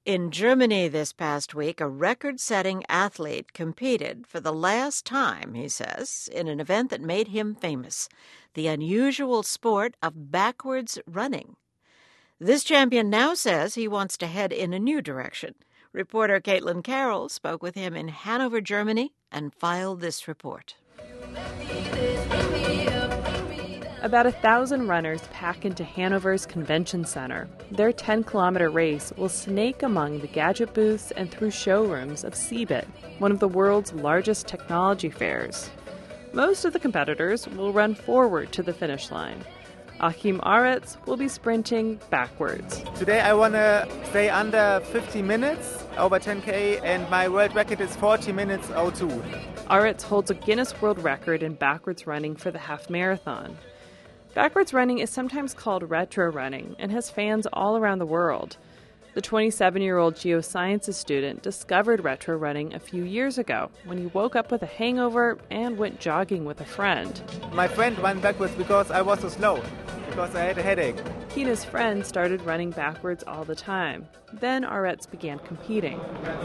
In Germany this past week, a record-setting athlete competed for the last time, he says, in an event that made him famous, the unusual sport of backwards running. This champion now says he wants to head in a new direction. Reporter Caitlin Carroll spoke with him in Hanover, Germany, and filed this report. About 1,000 runners pack into Hanover's convention center. Their 10-kilometer race will snake among the gadget booths and through showrooms of CeBIT, one of the world's largest technology fairs. Most of the competitors will run forward to the finish line. Achim Aretz will be sprinting backwards. Today I want to stay under 50 minutes over 10K, and my world record is 40 minutes 02. Aretz holds a Guinness World Record in backwards running for the half marathon. Backwards running is sometimes called retro running and has fans all around the world. The 27-year-old geosciences student discovered retro running a few years ago when he woke up with a hangover and went jogging with a friend. My friend ran backwards because I was so slow, because I had a headache. He and his friend started running backwards all the time. Then Aretz began competing.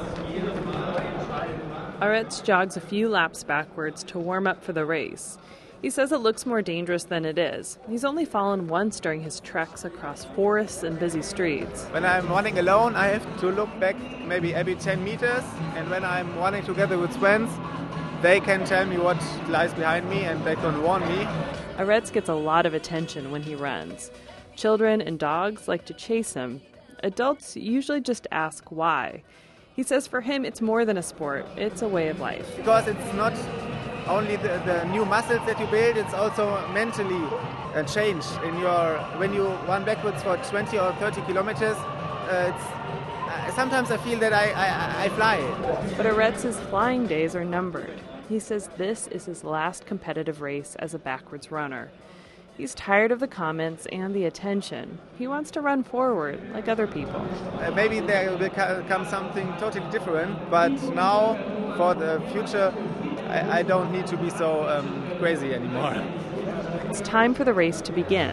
Aretz jogs a few laps backwards to warm up for the race. He says it looks more dangerous than it is. He's only fallen once during his treks across forests and busy streets. When I'm running alone, I have to look back maybe every 10 meters. And when I'm running together with friends, they can tell me what lies behind me and they can warn me. Aretz gets a lot of attention when he runs. Children and dogs like to chase him. Adults usually just ask why. He says for him it's more than a sport, it's a way of life. Because it's not only the new muscles that you build, it's also mentally a change in your. When you run backwards for 20 or 30 kilometers, sometimes I feel that I fly. But Aretz's flying days are numbered. He says this is his last competitive race as a backwards runner. He's tired of the comments and the attention. He wants to run forward like other people. Maybe there will come something totally different, but now for the future, I don't need to be so crazy anymore. It's time for the race to begin.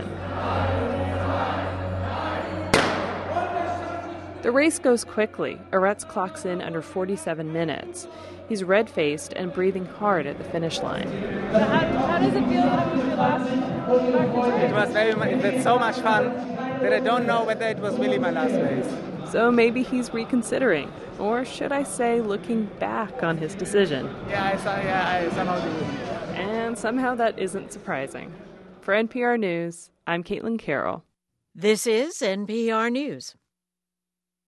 The race goes quickly. Aretz clocks in under 47 minutes. He's red-faced and breathing hard at the finish line. How does it feel that it was your last It was so much fun that I don't know whether it was really my last race. So maybe he's reconsidering, or should I say looking back on his decision. I somehow do. And somehow that isn't surprising. For NPR News, I'm Caitlin Carroll. This is NPR News.